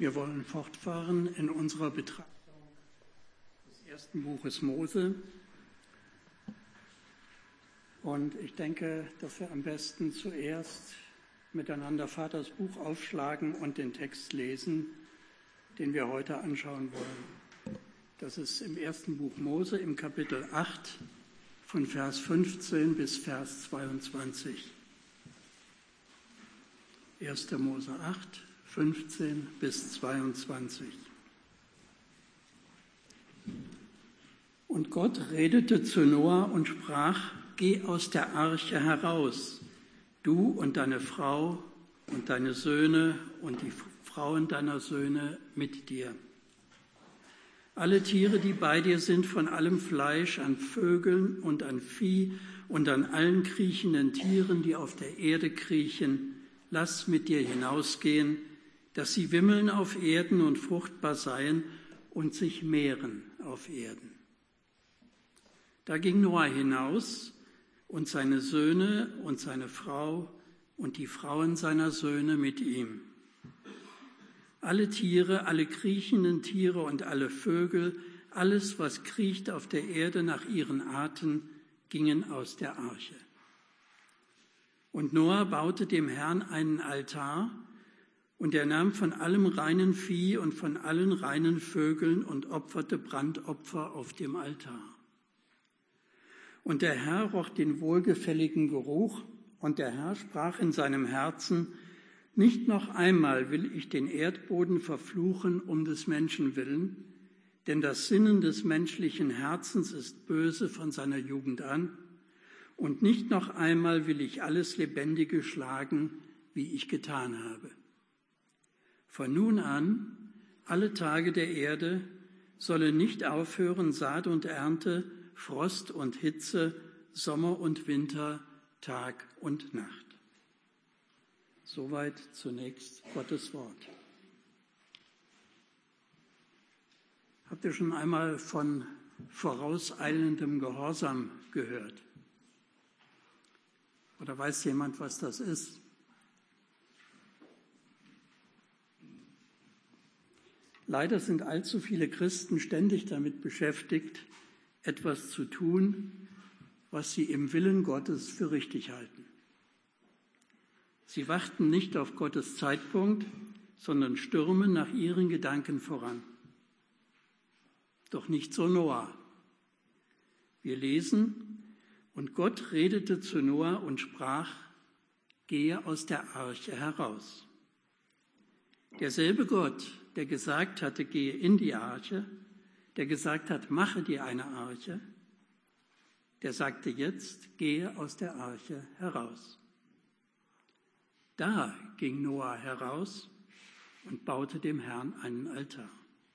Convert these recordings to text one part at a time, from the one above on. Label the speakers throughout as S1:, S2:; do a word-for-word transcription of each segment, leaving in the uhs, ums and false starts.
S1: Wir wollen fortfahren in unserer Betrachtung des ersten Buches Mose. Und ich denke, dass wir am besten zuerst miteinander Vaters Buch aufschlagen und den Text lesen, den wir heute anschauen wollen. Das ist im ersten Buch Mose im Kapitel acht von Vers fünfzehn bis Vers zweiundzwanzig. erster Mose acht, fünfzehn bis zweiundzwanzig. Und Gott redete zu Noah und sprach: Geh aus der Arche heraus, du und deine Frau und deine Söhne und die Frauen deiner Söhne mit dir. Alle Tiere, die bei dir sind, von allem Fleisch, an Vögeln und an Vieh und an allen kriechenden Tieren, die auf der Erde kriechen, lass mit dir hinausgehen, dass sie wimmeln auf Erden und fruchtbar seien und sich mehren auf Erden. Da ging Noah hinaus und seine Söhne und seine Frau und die Frauen seiner Söhne mit ihm. Alle Tiere, alle kriechenden Tiere und alle Vögel, alles, was kriecht auf der Erde nach ihren Arten, gingen aus der Arche. Und Noah baute dem Herrn einen Altar, und er nahm von allem reinen Vieh und von allen reinen Vögeln und opferte Brandopfer auf dem Altar. Und der Herr roch den wohlgefälligen Geruch, und der Herr sprach in seinem Herzen: Nicht noch einmal will ich den Erdboden verfluchen um des Menschen willen, denn das Sinnen des menschlichen Herzens ist böse von seiner Jugend an, und nicht noch einmal will ich alles Lebendige schlagen, wie ich getan habe. Von nun an, alle Tage der Erde, sollen nicht aufhören Saat und Ernte, Frost und Hitze, Sommer und Winter, Tag und Nacht. Soweit zunächst Gottes Wort. Habt ihr schon einmal von vorauseilendem Gehorsam gehört? Oder weiß jemand, was das ist? Leider sind allzu viele Christen ständig damit beschäftigt, etwas zu tun, was sie im Willen Gottes für richtig halten. Sie warten nicht auf Gottes Zeitpunkt, sondern stürmen nach ihren Gedanken voran. Doch nicht so Noah. Wir lesen: Und Gott redete zu Noah und sprach: Gehe aus der Arche heraus. Derselbe Gott, der gesagt hatte, gehe in die Arche, der gesagt hat, mache dir eine Arche, der sagte jetzt, gehe aus der Arche heraus. Da ging Noah heraus und baute dem Herrn einen Altar.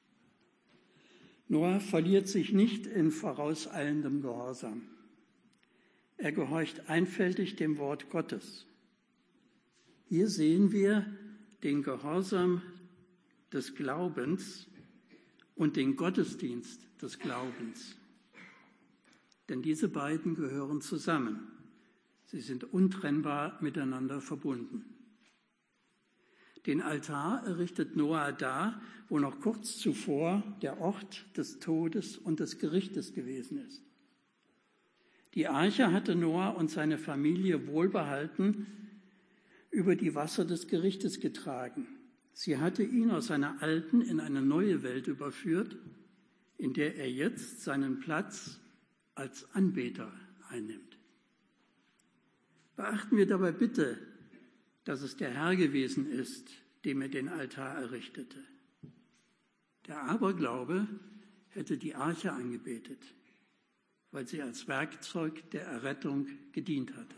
S1: Noah verliert sich nicht in vorauseilendem Gehorsam. Er gehorcht einfältig dem Wort Gottes. Hier sehen wir den Gehorsam des Glaubens und den Gottesdienst des Glaubens. Denn diese beiden gehören zusammen. Sie sind untrennbar miteinander verbunden. Den Altar errichtet Noah da, wo noch kurz zuvor der Ort des Todes und des Gerichtes gewesen ist. Die Arche hatte Noah und seine Familie wohlbehalten über die Wasser des Gerichtes getragen. Sie hatte ihn aus einer alten in eine neue Welt überführt, in der er jetzt seinen Platz als Anbeter einnimmt. Beachten wir dabei bitte, dass es der Herr gewesen ist, dem er den Altar errichtete. Der Aberglaube hätte die Arche angebetet, weil sie als Werkzeug der Errettung gedient hatte.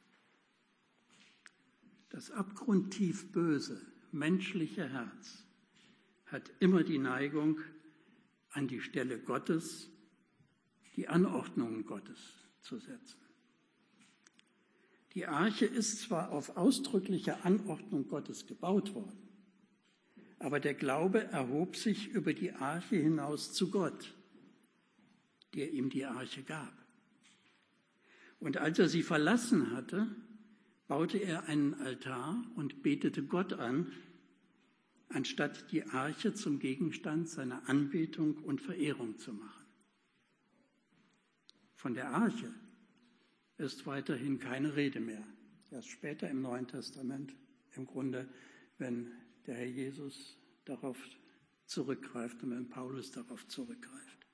S1: Das abgrundtief böse menschliche Herz hat immer die Neigung, an die Stelle Gottes die Anordnungen Gottes zu setzen. Die Arche ist zwar auf ausdrückliche Anordnung Gottes gebaut worden, aber der Glaube erhob sich über die Arche hinaus zu Gott, der ihm die Arche gab. Und als er sie verlassen hatte, baute er einen Altar und betete Gott an, anstatt die Arche zum Gegenstand seiner Anbetung und Verehrung zu machen. Von der Arche ist weiterhin keine Rede mehr. Erst später im Neuen Testament, im Grunde, wenn der Herr Jesus darauf zurückgreift und wenn Paulus darauf zurückgreift.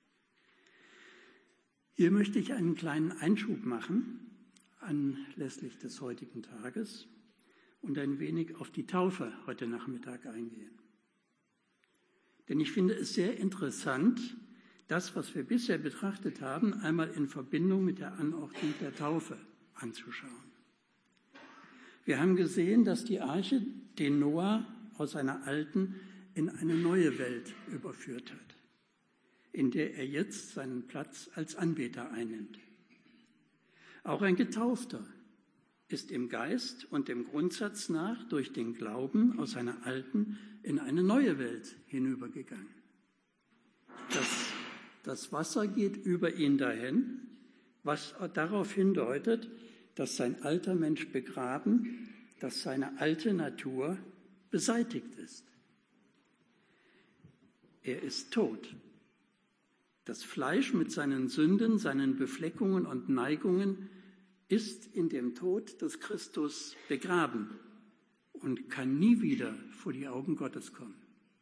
S1: Hier möchte ich einen kleinen Einschub machen anlässlich des heutigen Tages und ein wenig auf die Taufe heute Nachmittag eingehen. Denn ich finde es sehr interessant, das, was wir bisher betrachtet haben, einmal in Verbindung mit der Anordnung der Taufe anzuschauen. Wir haben gesehen, dass die Arche den Noah aus einer alten in eine neue Welt überführt hat, in der er jetzt seinen Platz als Anbeter einnimmt. Auch ein Getaufter ist im Geist und dem Grundsatz nach durch den Glauben aus einer alten in eine neue Welt hinübergegangen. Das, das Wasser geht über ihn dahin, was darauf hindeutet, dass sein alter Mensch begraben, dass seine alte Natur beseitigt ist. Er ist tot. Das Fleisch mit seinen Sünden, seinen Befleckungen und Neigungen ist in dem Tod des Christus begraben und kann nie wieder vor die Augen Gottes kommen.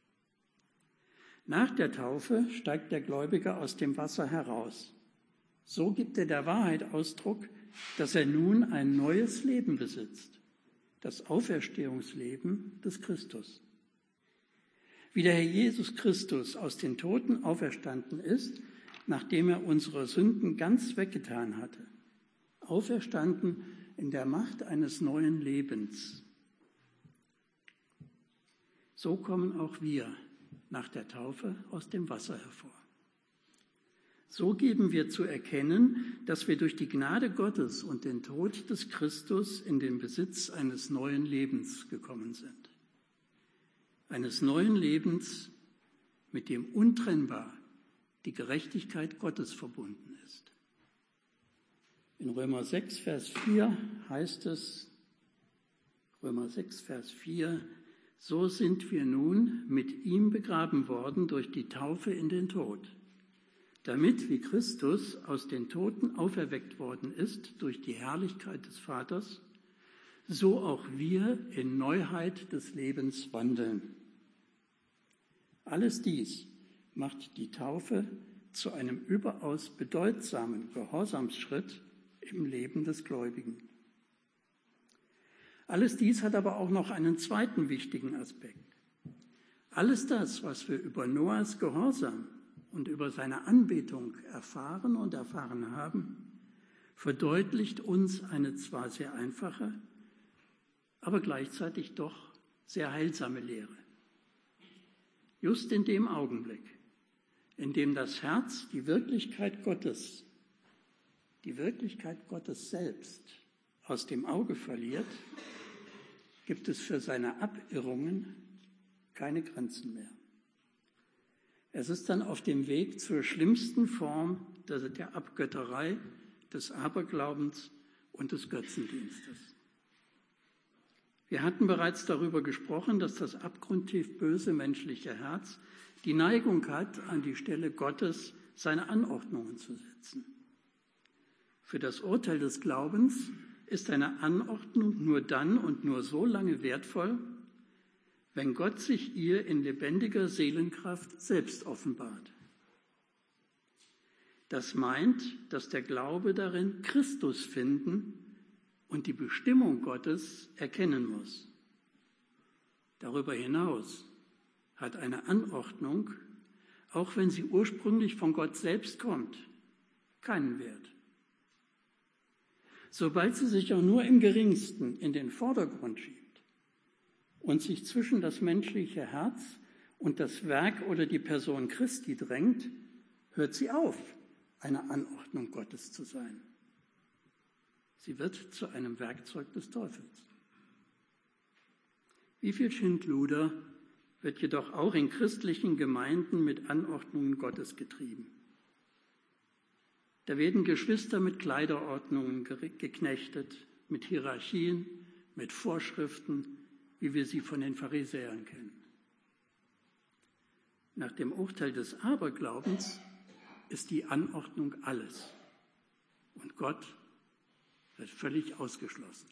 S1: Nach der Taufe steigt der Gläubige aus dem Wasser heraus. So gibt er der Wahrheit Ausdruck, dass er nun ein neues Leben besitzt, das Auferstehungsleben des Christus. Wie der Herr Jesus Christus aus den Toten auferstanden ist, nachdem er unsere Sünden ganz weggetan hatte, auferstanden in der Macht eines neuen Lebens. So kommen auch wir nach der Taufe aus dem Wasser hervor. So geben wir zu erkennen, dass wir durch die Gnade Gottes und den Tod des Christus in den Besitz eines neuen Lebens gekommen sind. Eines neuen Lebens, mit dem untrennbar die Gerechtigkeit Gottes verbunden ist. In Römer sechs, Vers vier heißt es, Römer sechs, Vers vier, so sind wir nun mit ihm begraben worden durch die Taufe in den Tod, damit, wie Christus aus den Toten auferweckt worden ist durch die Herrlichkeit des Vaters, so auch wir in Neuheit des Lebens wandeln. Alles dies macht die Taufe zu einem überaus bedeutsamen Gehorsamsschritt im Leben des Gläubigen. Alles dies hat aber auch noch einen zweiten wichtigen Aspekt. Alles das, was wir über Noahs Gehorsam und über seine Anbetung erfahren und erfahren haben, verdeutlicht uns eine zwar sehr einfache, aber gleichzeitig doch sehr heilsame Lehre. Just in dem Augenblick, in dem das Herz die Wirklichkeit Gottes, die Wirklichkeit Gottes selbst aus dem Auge verliert, gibt es für seine Abirrungen keine Grenzen mehr. Es ist dann auf dem Weg zur schlimmsten Form der Abgötterei, des Aberglaubens und des Götzendienstes. Wir hatten bereits darüber gesprochen, dass das abgrundtief böse menschliche Herz die Neigung hat, an die Stelle Gottes seine Anordnungen zu setzen. Für das Urteil des Glaubens ist eine Anordnung nur dann und nur so lange wertvoll, wenn Gott sich ihr in lebendiger Seelenkraft selbst offenbart. Das meint, dass der Glaube darin Christus finden und die Bestimmung Gottes erkennen muss. Darüber hinaus hat eine Anordnung, auch wenn sie ursprünglich von Gott selbst kommt, keinen Wert. Sobald sie sich auch nur im Geringsten in den Vordergrund schiebt und sich zwischen das menschliche Herz und das Werk oder die Person Christi drängt, hört sie auf, eine Anordnung Gottes zu sein. Sie wird zu einem Werkzeug des Teufels. Wie viel Schindluder wird jedoch auch in christlichen Gemeinden mit Anordnungen Gottes getrieben. Da werden Geschwister mit Kleiderordnungen geknechtet, mit Hierarchien, mit Vorschriften, wie wir sie von den Pharisäern kennen. Nach dem Urteil des Aberglaubens ist die Anordnung alles. Und Gott wird völlig ausgeschlossen.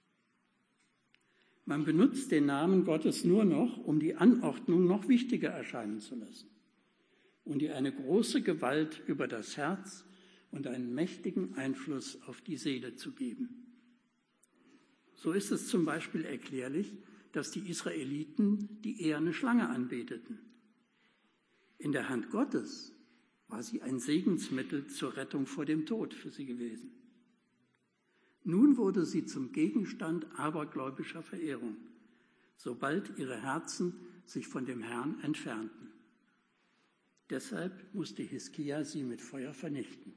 S1: Man benutzt den Namen Gottes nur noch, um die Anordnung noch wichtiger erscheinen zu lassen und ihr eine große Gewalt über das Herz und einen mächtigen Einfluss auf die Seele zu geben. So ist es zum Beispiel erklärlich, dass die Israeliten die eherne Schlange anbeteten. In der Hand Gottes war sie ein Segensmittel zur Rettung vor dem Tod für sie gewesen. Nun wurde sie zum Gegenstand abergläubischer Verehrung, sobald ihre Herzen sich von dem Herrn entfernten. Deshalb musste Hiskia sie mit Feuer vernichten.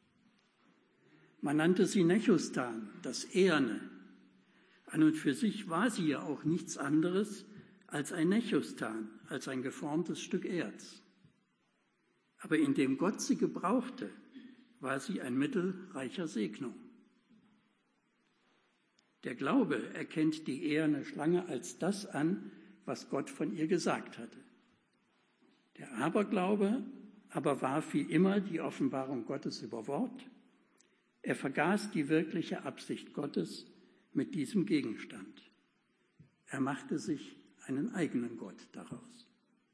S1: Man nannte sie Nechustan, das Eherne. An und für sich war sie ja auch nichts anderes als ein Nechustan, als ein geformtes Stück Erz. Aber indem Gott sie gebrauchte, war sie ein Mittel reicher Segnung. Der Glaube erkennt die eherne Schlange als das an, was Gott von ihr gesagt hatte. Der Aberglaube aber warf wie immer die Offenbarung Gottes über Bord. Er vergaß die wirkliche Absicht Gottes mit diesem Gegenstand. Er machte sich einen eigenen Gott daraus.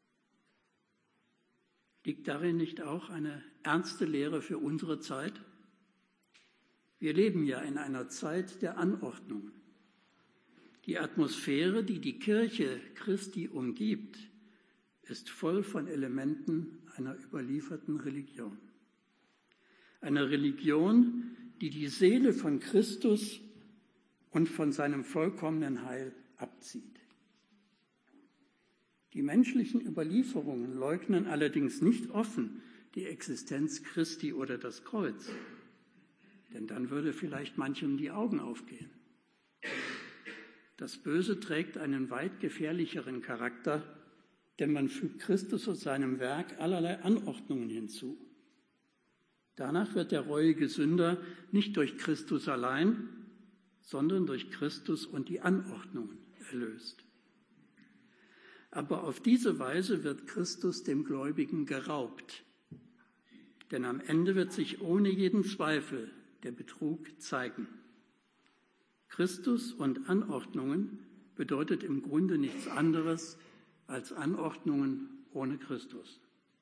S1: Liegt darin nicht auch eine ernste Lehre für unsere Zeit? Wir leben ja in einer Zeit der Anordnung. Die Atmosphäre, die die Kirche Christi umgibt, ist voll von Elementen einer überlieferten Religion. Eine Religion, die die Seele von Christus und von seinem vollkommenen Heil abzieht. Die menschlichen Überlieferungen leugnen allerdings nicht offen die Existenz Christi oder das Kreuz, denn dann würde vielleicht manchem die Augen aufgehen. Das Böse trägt einen weit gefährlicheren Charakter, denn man fügt Christus und seinem Werk allerlei Anordnungen hinzu. Danach wird der reuige Sünder nicht durch Christus allein, sondern durch Christus und die Anordnungen erlöst. Aber auf diese Weise wird Christus dem Gläubigen geraubt. Denn am Ende wird sich ohne jeden Zweifel der Betrug zeigen. Christus und Anordnungen bedeutet im Grunde nichts anderes als Anordnungen ohne Christus.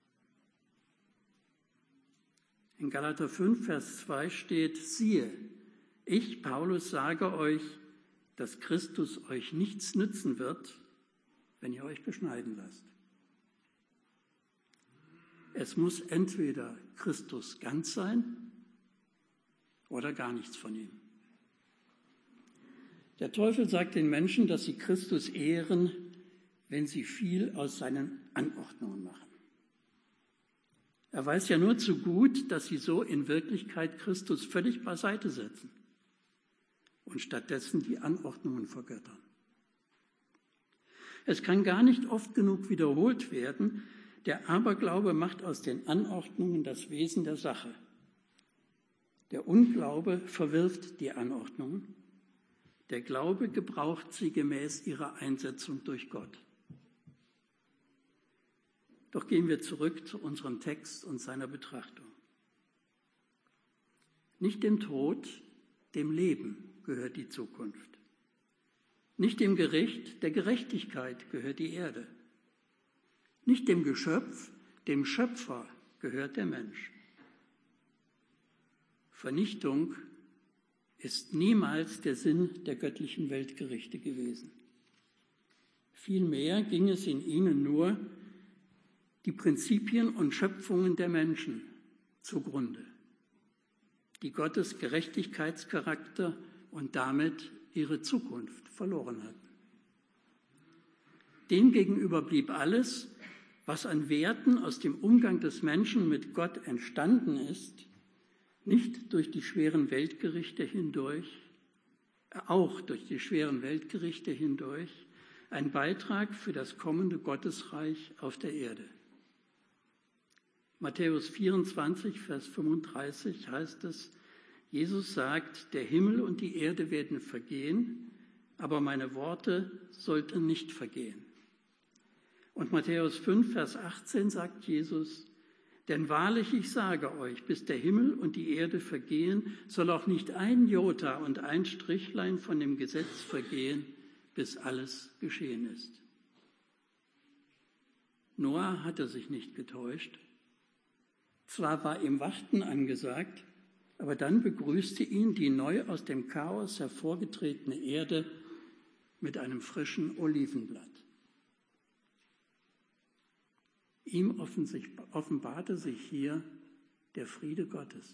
S1: In Galater fünf, Vers zwei steht, siehe, ich, Paulus, sage euch, dass Christus euch nichts nützen wird, wenn ihr euch beschneiden lasst. Es muss entweder Christus ganz sein oder gar nichts von ihm. Der Teufel sagt den Menschen, dass sie Christus ehren, wenn sie viel aus seinen Anordnungen machen. Er weiß ja nur zu gut, dass sie so in Wirklichkeit Christus völlig beiseite setzen und stattdessen die Anordnungen vergöttern. Es kann gar nicht oft genug wiederholt werden, der Aberglaube macht aus den Anordnungen das Wesen der Sache. Der Unglaube verwirft die Anordnungen, der Glaube gebraucht sie gemäß ihrer Einsetzung durch Gott. Doch gehen wir zurück zu unserem Text und seiner Betrachtung. Nicht dem Tod, dem Leben gehört die Zukunft. Nicht dem Gericht, der Gerechtigkeit gehört die Erde. Nicht dem Geschöpf, dem Schöpfer gehört der Mensch. Vernichtung ist niemals der Sinn der göttlichen Weltgerichte gewesen. Vielmehr ging es in ihnen nur die Prinzipien und Schöpfungen der Menschen zugrunde, die Gottes Gerechtigkeitscharakter und damit ihre Zukunft verloren hatten. Demgegenüber blieb alles, was an Werten aus dem Umgang des Menschen mit Gott entstanden ist, nicht durch die schweren Weltgerichte hindurch, auch durch die schweren Weltgerichte hindurch, ein Beitrag für das kommende Gottesreich auf der Erde. Matthäus vierundzwanzig, Vers fünfunddreißig heißt es, Jesus sagt, der Himmel und die Erde werden vergehen, aber meine Worte sollten nicht vergehen. Und Matthäus fünf, Vers achtzehn sagt Jesus, denn wahrlich, ich sage euch, bis der Himmel und die Erde vergehen, soll auch nicht ein Jota und ein Strichlein von dem Gesetz vergehen, bis alles geschehen ist. Noah hatte sich nicht getäuscht. Zwar war ihm Warten angesagt, aber dann begrüßte ihn die neu aus dem Chaos hervorgetretene Erde mit einem frischen Olivenblatt. Ihm offenbarte sich hier der Friede Gottes.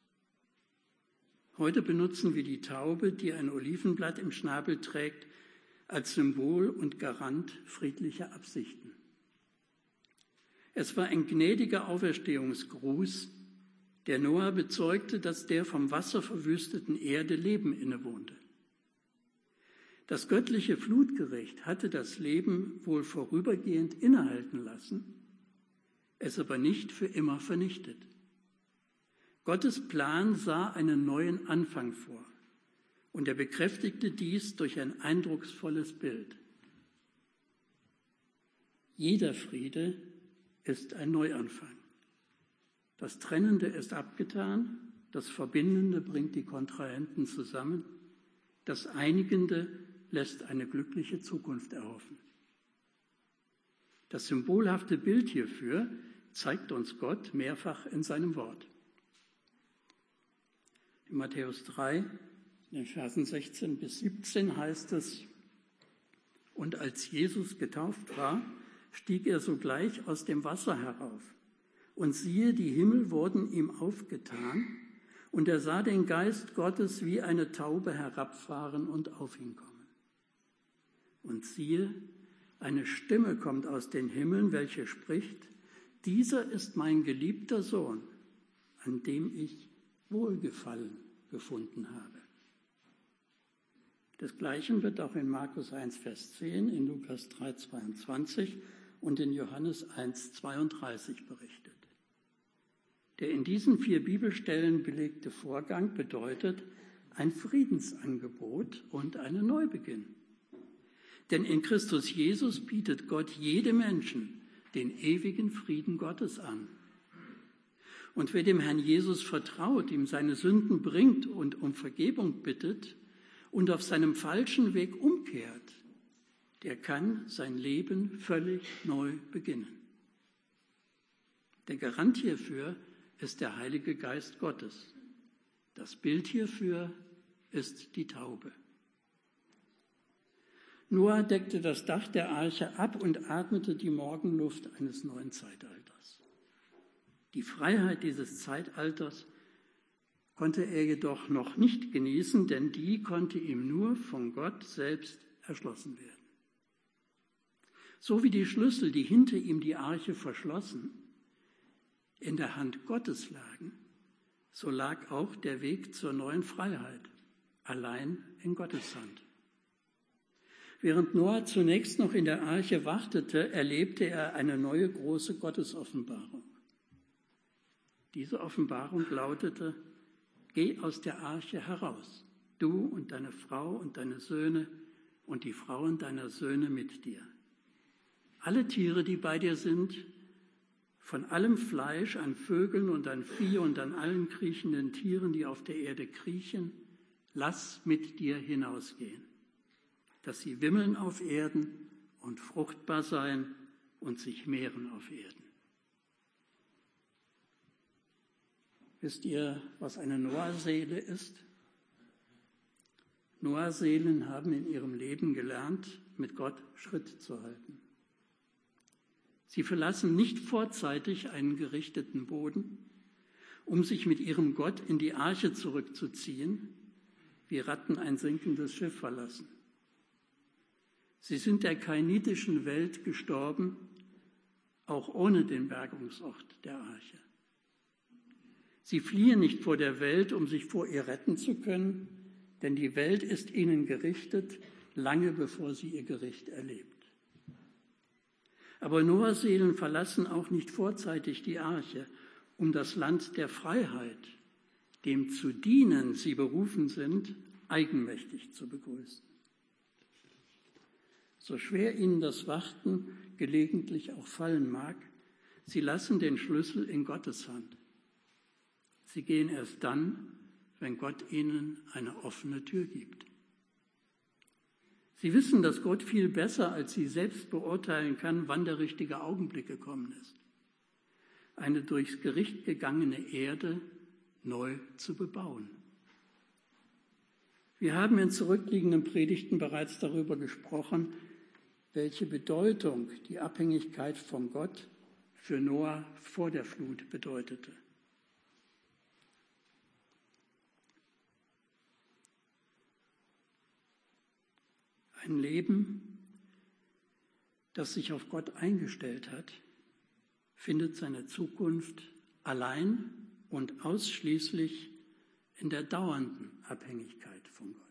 S1: Heute benutzen wir die Taube, die ein Olivenblatt im Schnabel trägt, als Symbol und Garant friedlicher Absichten. Es war ein gnädiger Auferstehungsgruß, der Noah bezeugte, dass der vom Wasser verwüsteten Erde Leben innewohnte. Das göttliche Flutgericht hatte das Leben wohl vorübergehend innehalten lassen, es aber nicht für immer vernichtet. Gottes Plan sah einen neuen Anfang vor und er bekräftigte dies durch ein eindrucksvolles Bild. Jeder Friede ist ein Neuanfang. Das Trennende ist abgetan, das Verbindende bringt die Kontrahenten zusammen, das Einigende lässt eine glückliche Zukunft erhoffen. Das symbolhafte Bild hierfür zeigt uns Gott mehrfach in seinem Wort. In Matthäus drei, in den Versen sechzehn bis siebzehn heißt es, und als Jesus getauft war, stieg er sogleich aus dem Wasser herauf. Und siehe, die Himmel wurden ihm aufgetan, und er sah den Geist Gottes wie eine Taube herabfahren und auf ihn kommen. Und siehe, eine Stimme kommt aus den Himmeln, welche spricht, dieser ist mein geliebter Sohn, an dem ich Wohlgefallen gefunden habe. Desgleichen wird auch in Markus eins, Vers zehn, in Lukas drei, zweiundzwanzig und in Johannes eins, zweiunddreißig berichtet. Der in diesen vier Bibelstellen belegte Vorgang bedeutet ein Friedensangebot und einen Neubeginn. Denn in Christus Jesus bietet Gott jedem Menschen den ewigen Frieden Gottes an. Und wer dem Herrn Jesus vertraut, ihm seine Sünden bringt und um Vergebung bittet und auf seinem falschen Weg umkehrt, der kann sein Leben völlig neu beginnen. Der Garant hierfür ist der Heilige Geist Gottes. Das Bild hierfür ist die Taube. Noah deckte das Dach der Arche ab und atmete die Morgenluft eines neuen Zeitalters. Die Freiheit dieses Zeitalters konnte er jedoch noch nicht genießen, denn die konnte ihm nur von Gott selbst erschlossen werden. So wie die Schlüssel, die hinter ihm die Arche verschlossen, in der Hand Gottes lagen, so lag auch der Weg zur neuen Freiheit allein in Gottes Hand. Während Noah zunächst noch in der Arche wartete, erlebte er eine neue große Gottesoffenbarung. Diese Offenbarung lautete, geh aus der Arche heraus, du und deine Frau und deine Söhne und die Frauen deiner Söhne mit dir. Alle Tiere, die bei dir sind, von allem Fleisch an Vögeln und an Vieh und an allen kriechenden Tieren, die auf der Erde kriechen, lass mit dir hinausgehen, dass sie wimmeln auf Erden und fruchtbar sein und sich mehren auf Erden. Wisst ihr, was eine Noah-Seele ist? Noah-Seelen haben in ihrem Leben gelernt, mit Gott Schritt zu halten. Sie verlassen nicht vorzeitig einen gerichteten Boden, um sich mit ihrem Gott in die Arche zurückzuziehen, wie Ratten ein sinkendes Schiff verlassen. Sie sind der kainitischen Welt gestorben, auch ohne den Bergungsort der Arche. Sie fliehen nicht vor der Welt, um sich vor ihr retten zu können, denn die Welt ist ihnen gerichtet, lange bevor sie ihr Gericht erlebt. Aber Noahs Seelen verlassen auch nicht vorzeitig die Arche, um das Land der Freiheit, dem zu dienen sie berufen sind, eigenmächtig zu begrüßen. so schwer ihnen das Warten gelegentlich auch fallen mag, sie lassen den Schlüssel in Gottes Hand. Sie gehen erst dann, wenn Gott ihnen eine offene Tür gibt. Sie wissen, dass Gott viel besser als sie selbst beurteilen kann, wann der richtige Augenblick gekommen ist, eine durchs Gericht gegangene Erde neu zu bebauen. Wir haben in zurückliegenden Predigten bereits darüber gesprochen, welche Bedeutung die Abhängigkeit von Gott für Noah vor der Flut bedeutete. Ein Leben, das sich auf Gott eingestellt hat, findet seine Zukunft allein und ausschließlich in der dauernden Abhängigkeit von Gott.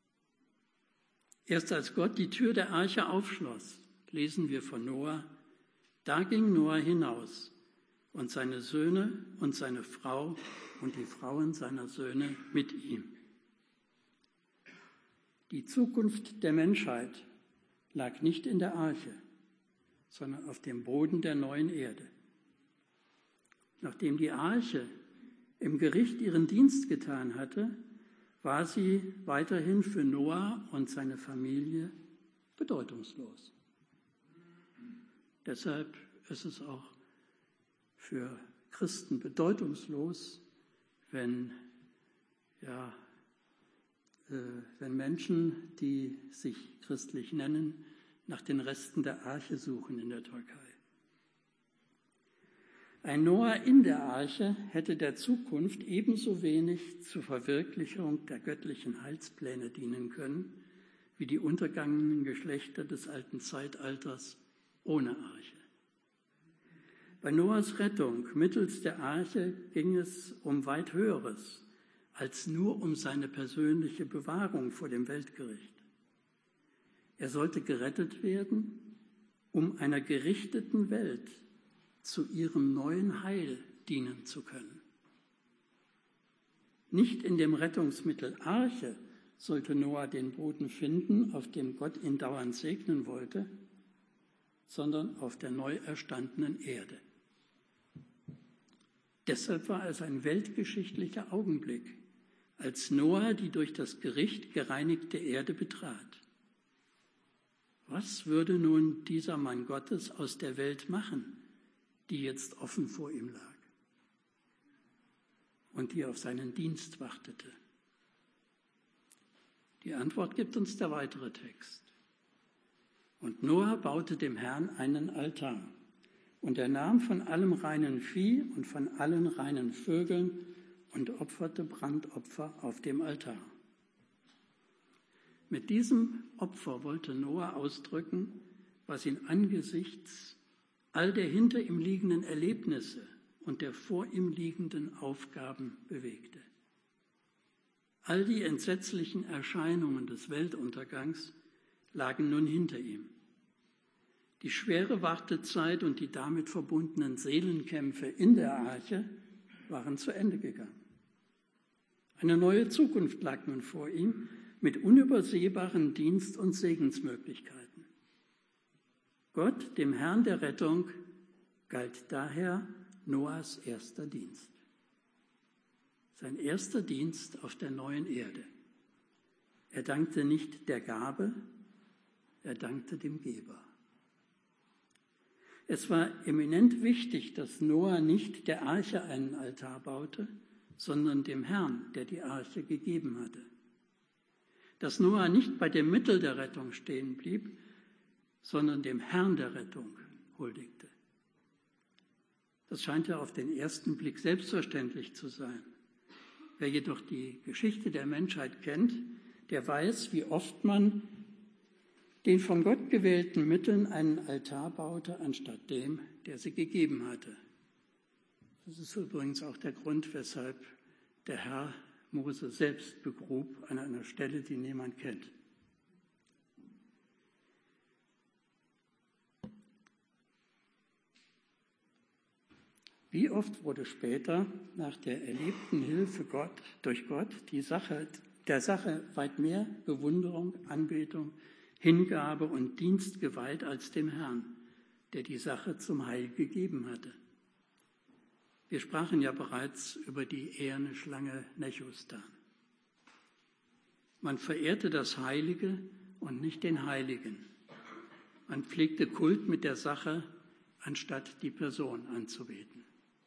S1: Erst als Gott die Tür der Arche aufschloss, lesen wir von Noah, da ging Noah hinaus und seine Söhne und seine Frau und die Frauen seiner Söhne mit ihm. Die Zukunft der Menschheit lag nicht in der Arche, sondern auf dem Boden der neuen Erde. Nachdem die Arche im Gericht ihren Dienst getan hatte, war sie weiterhin für Noah und seine Familie bedeutungslos. Deshalb ist es auch für Christen bedeutungslos, wenn, ja, äh, wenn Menschen, die sich christlich nennen, nach den Resten der Arche suchen in der Türkei. Ein Noah in der Arche hätte der Zukunft ebenso wenig zur Verwirklichung der göttlichen Heilspläne dienen können, wie die untergangenen Geschlechter des alten Zeitalters ohne Arche. Bei Noahs Rettung mittels der Arche ging es um weit Höheres als nur um seine persönliche Bewahrung vor dem Weltgericht. Er sollte gerettet werden, um einer gerichteten Welt zu ihrem neuen Heil dienen zu können. Nicht in dem Rettungsmittel Arche sollte Noah den Boden finden, auf dem Gott ihn dauernd segnen wollte, sondern auf der neu erstandenen Erde. Deshalb war es ein weltgeschichtlicher Augenblick, als Noah die durch das Gericht gereinigte Erde betrat. Was würde nun dieser Mann Gottes aus der Welt machen, die jetzt offen vor ihm lag und die auf seinen Dienst wartete? Die Antwort gibt uns der weitere Text. Und Noah baute dem Herrn einen Altar, und er nahm von allem reinen Vieh und von allen reinen Vögeln und opferte Brandopfer auf dem Altar. Mit diesem Opfer wollte Noah ausdrücken, was ihn angesichts all der hinter ihm liegenden Erlebnisse und der vor ihm liegenden Aufgaben bewegte. All die entsetzlichen Erscheinungen des Weltuntergangs lagen nun hinter ihm. Die schwere Wartezeit und die damit verbundenen Seelenkämpfe in der Arche waren zu Ende gegangen. Eine neue Zukunft lag nun vor ihm mit unübersehbaren Dienst- und Segensmöglichkeiten. Gott, dem Herrn der Rettung, galt daher Noahs erster Dienst. Sein erster Dienst auf der neuen Erde. Er dankte nicht der Gabe, er dankte dem Geber. Es war eminent wichtig, dass Noah nicht der Arche einen Altar baute, sondern dem Herrn, der die Arche gegeben hatte. Dass Noah nicht bei dem Mittel der Rettung stehen blieb, sondern dem Herrn der Rettung huldigte. Das scheint ja auf den ersten Blick selbstverständlich zu sein. Wer jedoch die Geschichte der Menschheit kennt, der weiß, wie oft man den von Gott gewählten Mitteln einen Altar baute, anstatt dem, der sie gegeben hatte. Das ist übrigens auch der Grund, weshalb der Herr Mose selbst begrub an einer Stelle, die niemand kennt. Wie oft wurde später nach der erlebten Hilfe Gott, durch Gott die Sache, der Sache weit mehr Bewunderung, Anbetung, Hingabe und Dienst geweiht als dem Herrn, der die Sache zum Heil gegeben hatte. Wir sprachen ja bereits über die eherne Schlange Nechustan. Man verehrte das Heilige und nicht den Heiligen. Man pflegte Kult mit der Sache, anstatt die Person anzubeten.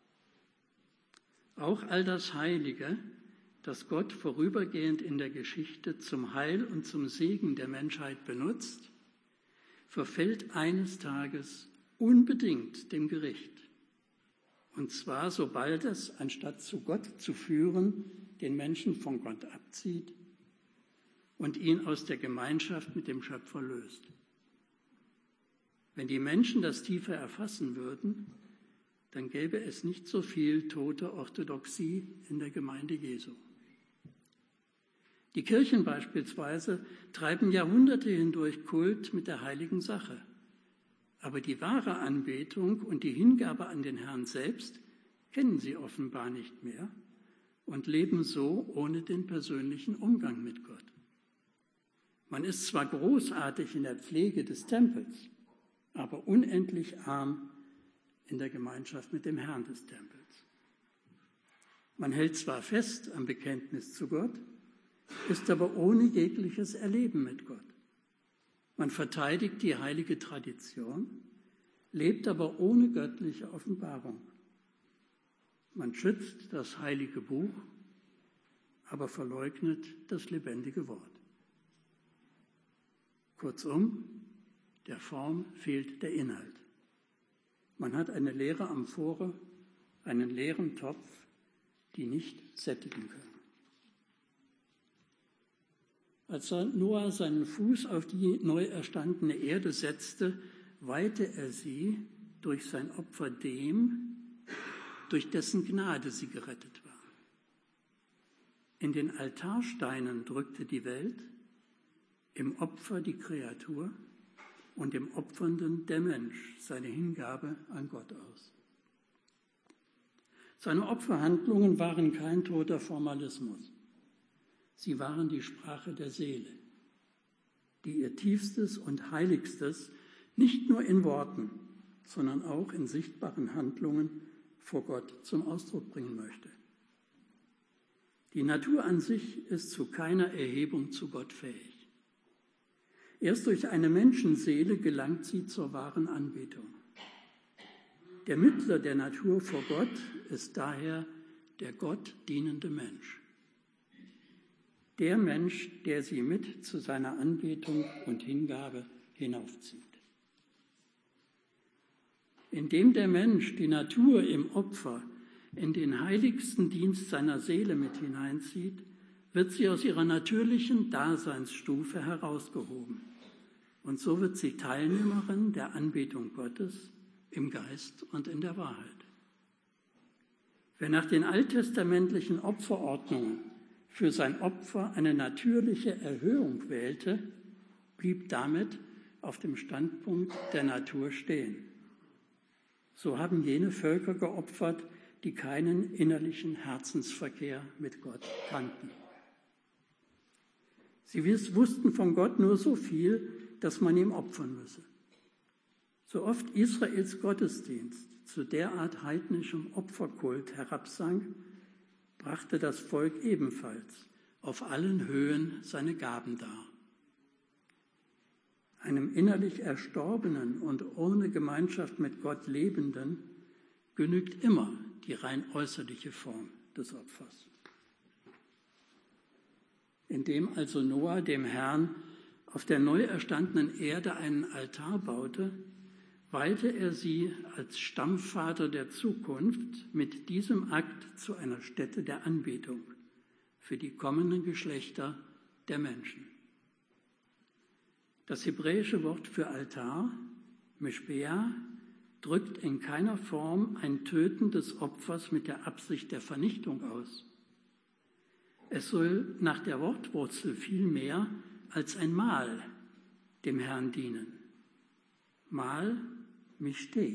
S1: Auch all das Heilige, das Gott vorübergehend in der Geschichte zum Heil und zum Segen der Menschheit benutzt, verfällt eines Tages unbedingt dem Gericht. Und zwar, sobald es, anstatt zu Gott zu führen, den Menschen von Gott abzieht und ihn aus der Gemeinschaft mit dem Schöpfer löst. Wenn die Menschen das tiefer erfassen würden, dann gäbe es nicht so viel tote Orthodoxie in der Gemeinde Jesu. Die Kirchen beispielsweise treiben Jahrhunderte hindurch Kult mit der heiligen Sache. Aber die wahre Anbetung und die Hingabe an den Herrn selbst kennen sie offenbar nicht mehr und leben so ohne den persönlichen Umgang mit Gott. Man ist zwar großartig in der Pflege des Tempels, aber unendlich arm in der Gemeinschaft mit dem Herrn des Tempels. Man hält zwar fest am Bekenntnis zu Gott, ist aber ohne jegliches Erleben mit Gott. Man verteidigt die heilige Tradition, lebt aber ohne göttliche Offenbarung. Man schützt das heilige Buch, aber verleugnet das lebendige Wort. Kurzum, der Form fehlt der Inhalt. Man hat eine leere Amphore, einen leeren Topf, die nicht sättigen können. Als Noah seinen Fuß auf die neu erstandene Erde setzte, weihte er sie durch sein Opfer dem, durch dessen Gnade sie gerettet war. In den Altarsteinen drückte die Welt, im Opfer die Kreatur und im Opfernden der Mensch seine Hingabe an Gott aus. Seine Opferhandlungen waren kein toter Formalismus. Sie waren die Sprache der Seele, die ihr Tiefstes und Heiligstes nicht nur in Worten, sondern auch in sichtbaren Handlungen vor Gott zum Ausdruck bringen möchte. Die Natur an sich ist zu keiner Erhebung zu Gott fähig. Erst durch eine Menschenseele gelangt sie zur wahren Anbetung. Der Mittler der Natur vor Gott ist daher der Gott dienende Mensch. Der Mensch, der sie mit zu seiner Anbetung und Hingabe hinaufzieht. Indem der Mensch die Natur im Opfer in den heiligsten Dienst seiner Seele mit hineinzieht, wird sie aus ihrer natürlichen Daseinsstufe herausgehoben. Und so wird sie Teilnehmerin der Anbetung Gottes im Geist und in der Wahrheit. Wer nach den alttestamentlichen Opferordnungen für sein Opfer eine natürliche Erhöhung wählte, blieb damit auf dem Standpunkt der Natur stehen. So haben jene Völker geopfert, die keinen innerlichen Herzensverkehr mit Gott kannten. Sie wussten von Gott nur so viel, dass man ihm opfern müsse. So oft Israels Gottesdienst zu derart heidnischem Opferkult herabsank, brachte das Volk ebenfalls auf allen Höhen seine Gaben dar. Einem innerlich Erstorbenen und ohne Gemeinschaft mit Gott Lebenden genügt immer die rein äußerliche Form des Opfers. Indem also Noah dem Herrn auf der neu erstandenen Erde einen Altar baute, weihte er sie als Stammvater der Zukunft mit diesem Akt zu einer Stätte der Anbetung für die kommenden Geschlechter der Menschen. Das hebräische Wort für Altar, Mishbeah, drückt in keiner Form ein Töten des Opfers mit der Absicht der Vernichtung aus. Es soll nach der Wortwurzel viel mehr als ein Mahl dem Herrn dienen. Mahl, Mishteh.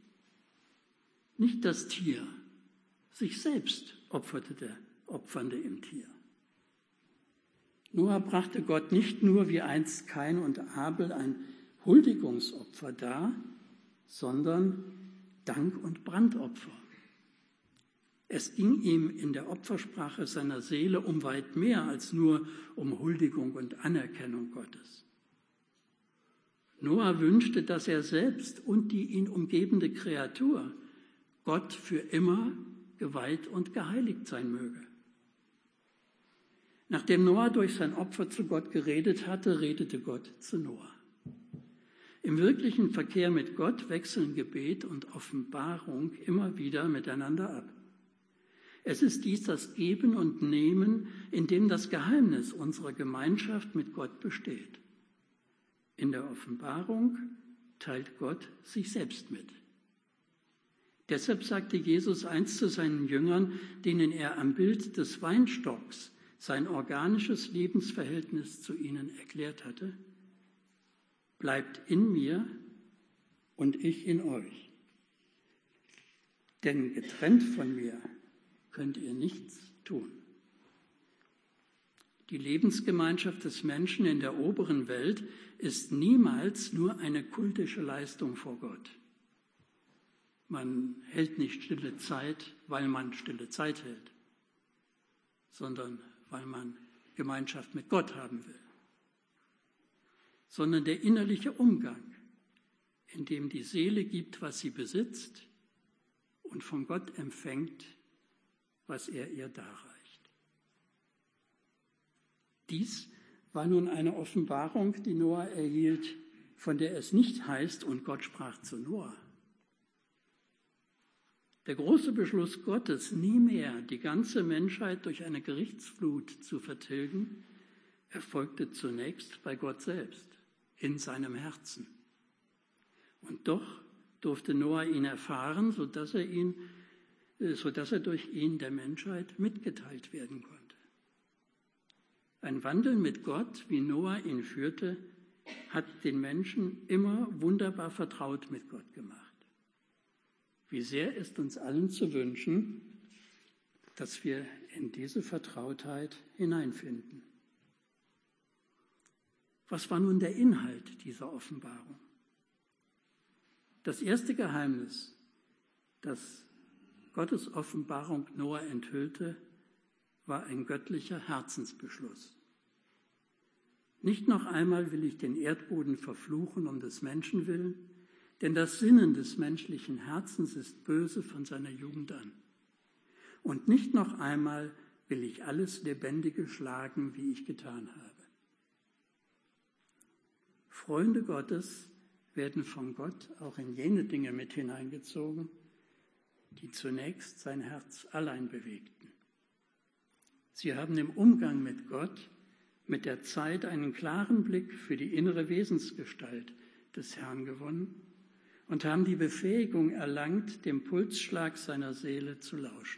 S1: Nicht das Tier, sich selbst opferte der Opfernde im Tier. Noah brachte Gott nicht nur wie einst Kain und Abel ein Huldigungsopfer dar, sondern Dank- und Brandopfer. Es ging ihm in der Opfersprache seiner Seele um weit mehr als nur um Huldigung und Anerkennung Gottes. Noah wünschte, dass er selbst und die ihn umgebende Kreatur Gott für immer geweiht und geheiligt sein möge. Nachdem Noah durch sein Opfer zu Gott geredet hatte, redete Gott zu Noah. Im wirklichen Verkehr mit Gott wechseln Gebet und Offenbarung immer wieder miteinander ab. Es ist dies das Geben und Nehmen, in dem das Geheimnis unserer Gemeinschaft mit Gott besteht. In der Offenbarung teilt Gott sich selbst mit. Deshalb sagte Jesus einst zu seinen Jüngern, denen er am Bild des Weinstocks sein organisches Lebensverhältnis zu ihnen erklärt hatte: Bleibt in mir und ich in euch. Denn getrennt von mir könnt ihr nichts tun. Die Lebensgemeinschaft des Menschen in der oberen Welt ist niemals nur eine kultische Leistung vor Gott. Man hält nicht stille Zeit, weil man stille Zeit hält, sondern weil man Gemeinschaft mit Gott haben will. Sondern der innerliche Umgang, in dem die Seele gibt, was sie besitzt und von Gott empfängt, was er ihr darreicht. Dies war nun eine Offenbarung, die Noah erhielt, von der es nicht heißt, und Gott sprach zu Noah. Der große Beschluss Gottes, nie mehr die ganze Menschheit durch eine Gerichtsflut zu vertilgen, erfolgte zunächst bei Gott selbst, in seinem Herzen. Und doch durfte Noah ihn erfahren, sodass er, ihn, sodass er durch ihn der Menschheit mitgeteilt werden konnte. Ein Wandeln mit Gott, wie Noah ihn führte, hat den Menschen immer wunderbar vertraut mit Gott gemacht. Wie sehr ist uns allen zu wünschen, dass wir in diese Vertrautheit hineinfinden. Was war nun der Inhalt dieser Offenbarung? Das erste Geheimnis, das Gottes Offenbarung Noah enthüllte, war ein göttlicher Herzensbeschluss. Nicht noch einmal will ich den Erdboden verfluchen um des Menschen willen, denn das Sinnen des menschlichen Herzens ist böse von seiner Jugend an. Und nicht noch einmal will ich alles Lebendige schlagen, wie ich getan habe. Freunde Gottes werden von Gott auch in jene Dinge mit hineingezogen, die zunächst sein Herz allein bewegten. Sie haben im Umgang mit Gott mit der Zeit einen klaren Blick für die innere Wesensgestalt des Herrn gewonnen und haben die Befähigung erlangt, dem Pulsschlag seiner Seele zu lauschen.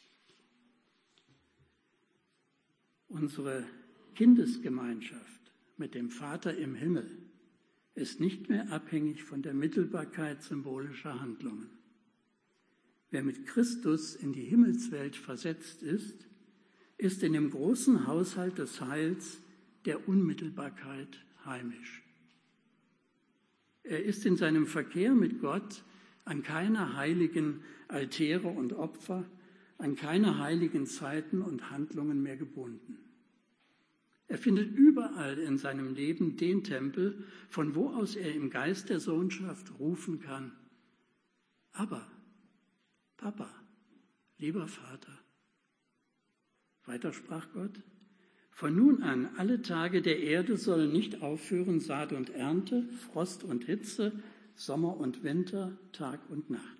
S1: Unsere Kindesgemeinschaft mit dem Vater im Himmel ist nicht mehr abhängig von der Mittelbarkeit symbolischer Handlungen. Wer mit Christus in die Himmelswelt versetzt ist, ist in dem großen Haushalt des Heils der Unmittelbarkeit heimisch. Er ist in seinem Verkehr mit Gott an keine heiligen Altäre und Opfer, an keine heiligen Zeiten und Handlungen mehr gebunden. Er findet überall in seinem Leben den Tempel, von wo aus er im Geist der Sohnschaft rufen kann: Aber, Papa, lieber Vater. Weiter sprach Gott: Von nun an, alle Tage der Erde sollen nicht aufhören, Saat und Ernte, Frost und Hitze, Sommer und Winter, Tag und Nacht.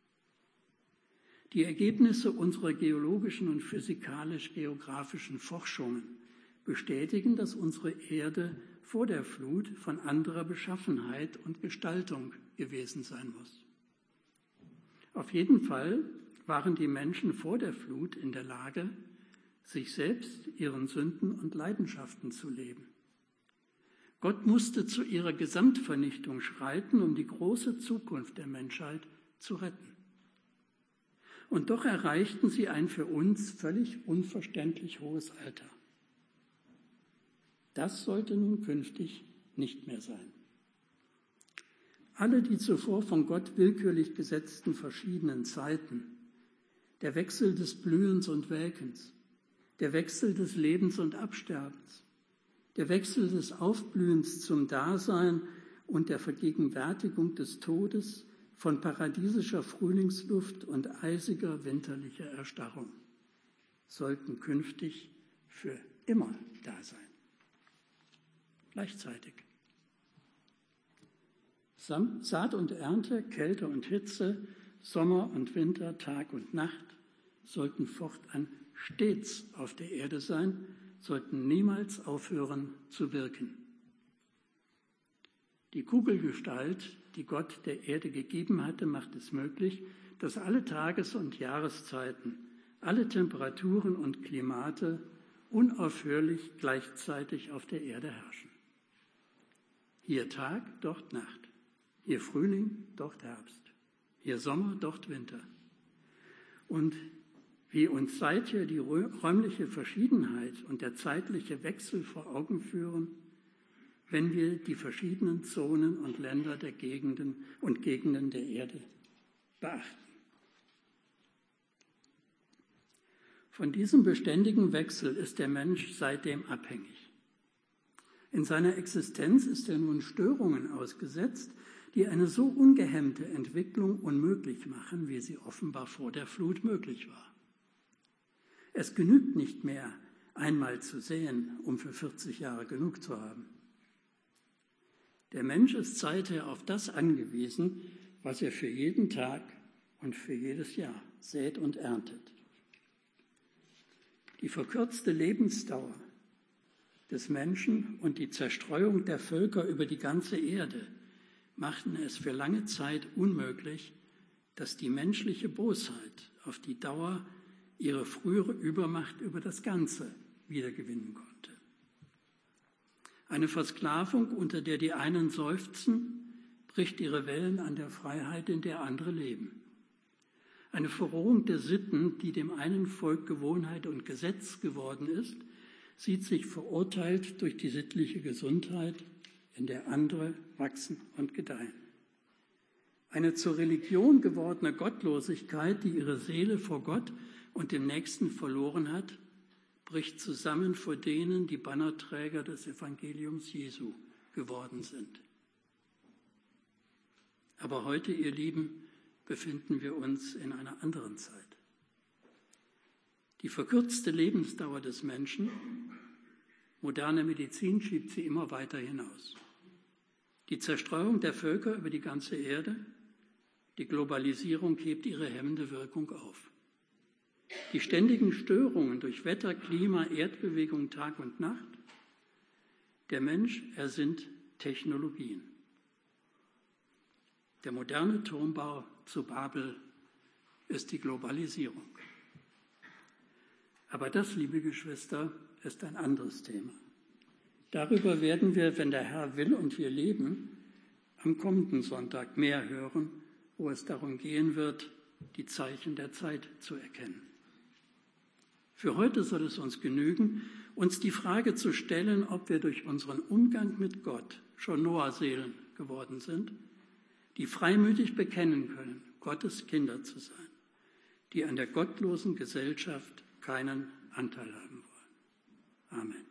S1: Die Ergebnisse unserer geologischen und physikalisch-geografischen Forschungen bestätigen, dass unsere Erde vor der Flut von anderer Beschaffenheit und Gestaltung gewesen sein muss. Auf jeden Fall waren die Menschen vor der Flut in der Lage, sich selbst, ihren Sünden und Leidenschaften zu leben. Gott musste zu ihrer Gesamtvernichtung schreiten, um die große Zukunft der Menschheit zu retten. Und doch erreichten sie ein für uns völlig unverständlich hohes Alter. Das sollte nun künftig nicht mehr sein. Alle die zuvor von Gott willkürlich gesetzten verschiedenen Zeiten, der Wechsel des Blühens und Welkens, der Wechsel des Lebens und Absterbens, der Wechsel des Aufblühens zum Dasein und der Vergegenwärtigung des Todes, von paradiesischer Frühlingsluft und eisiger winterlicher Erstarrung, sollten künftig für immer da sein. Gleichzeitig. Saat und Ernte, Kälte und Hitze, Sommer und Winter, Tag und Nacht sollten fortan stets auf der Erde sein, sollten niemals aufhören zu wirken. Die Kugelgestalt, die Gott der Erde gegeben hatte, macht es möglich, dass alle Tages- und Jahreszeiten, alle Temperaturen und Klimate unaufhörlich gleichzeitig auf der Erde herrschen. Hier Tag, dort Nacht. Hier Frühling, dort Herbst. Hier Sommer, dort Winter. Und wie uns seither die räumliche Verschiedenheit und der zeitliche Wechsel vor Augen führen, wenn wir die verschiedenen Zonen und Länder der Gegenden und Gegenden der Erde beachten. Von diesem beständigen Wechsel ist der Mensch seitdem abhängig. In seiner Existenz ist er nun Störungen ausgesetzt, die eine so ungehemmte Entwicklung unmöglich machen, wie sie offenbar vor der Flut möglich war. Es genügt nicht mehr, einmal zu säen, um für vierzig Jahre genug zu haben. Der Mensch ist seither auf das angewiesen, was er für jeden Tag und für jedes Jahr sät und erntet. Die verkürzte Lebensdauer des Menschen und die Zerstreuung der Völker über die ganze Erde machten es für lange Zeit unmöglich, dass die menschliche Bosheit auf die Dauer ihre frühere Übermacht über das Ganze wiedergewinnen konnte. Eine Versklavung, unter der die einen seufzen, bricht ihre Wellen an der Freiheit, in der andere leben. Eine Verrohung der Sitten, die dem einen Volk Gewohnheit und Gesetz geworden ist, sieht sich verurteilt durch die sittliche Gesundheit, in der andere wachsen und gedeihen. Eine zur Religion gewordene Gottlosigkeit, die ihre Seele vor Gott und dem Nächsten verloren hat, bricht zusammen vor denen, die Bannerträger des Evangeliums Jesu geworden sind. Aber heute, ihr Lieben, befinden wir uns in einer anderen Zeit. Die verkürzte Lebensdauer des Menschen, moderne Medizin schiebt sie immer weiter hinaus. Die Zerstreuung der Völker über die ganze Erde, die Globalisierung hebt ihre hemmende Wirkung auf. Die ständigen Störungen durch Wetter, Klima, Erdbewegung, Tag und Nacht. Der Mensch ersinnt Technologien. Der moderne Turmbau zu Babel ist die Globalisierung. Aber das, liebe Geschwister, ist ein anderes Thema. Darüber werden wir, wenn der Herr will und wir leben, am kommenden Sonntag mehr hören, wo es darum gehen wird, die Zeichen der Zeit zu erkennen. Für heute soll es uns genügen, uns die Frage zu stellen, ob wir durch unseren Umgang mit Gott schon Noah-Seelen geworden sind, die freimütig bekennen können, Gottes Kinder zu sein, die an der gottlosen Gesellschaft keinen Anteil haben wollen. Amen.